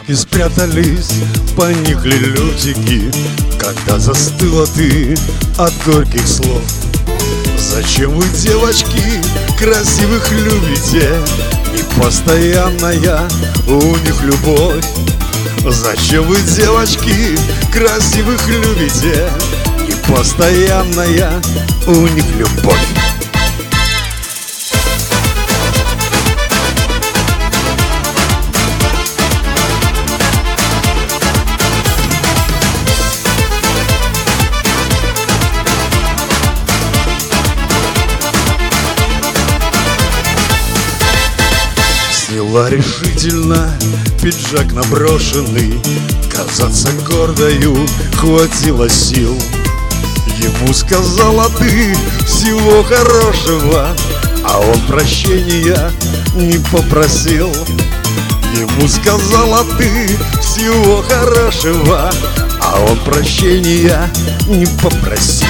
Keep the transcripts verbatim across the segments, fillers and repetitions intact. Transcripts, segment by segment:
ромашки спрятались, поникли лютики, когда застыла ты от горьких слов. Зачем вы, девочки, красивых любите? Непостоянная у них любовь. Зачем вы, девочки, красивых любите? Непостоянная у них любовь. Сняла решительно пиджак наброшенный, казаться гордою хватило сил. Ему сказала ты всего хорошего, а он прощения не попросил. Ему сказала ты всего хорошего, а он прощения не попросил.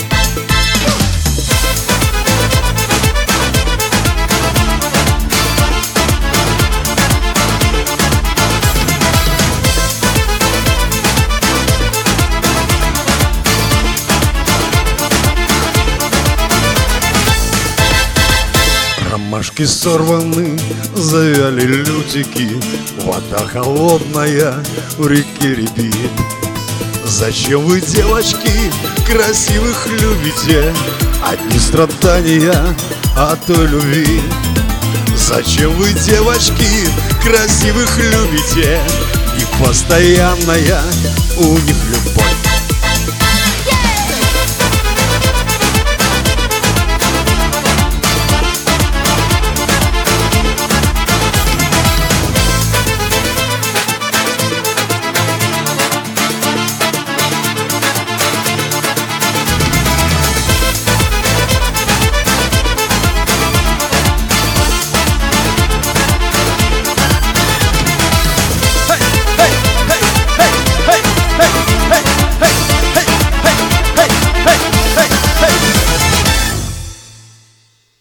Ромашки сорваны, завяли лютики, вода холодная в реке рябит. Зачем вы, девочки, красивых любите? Одни страдания от той любви. Зачем вы, девочки, красивых любите? Непостоянная у них любовь.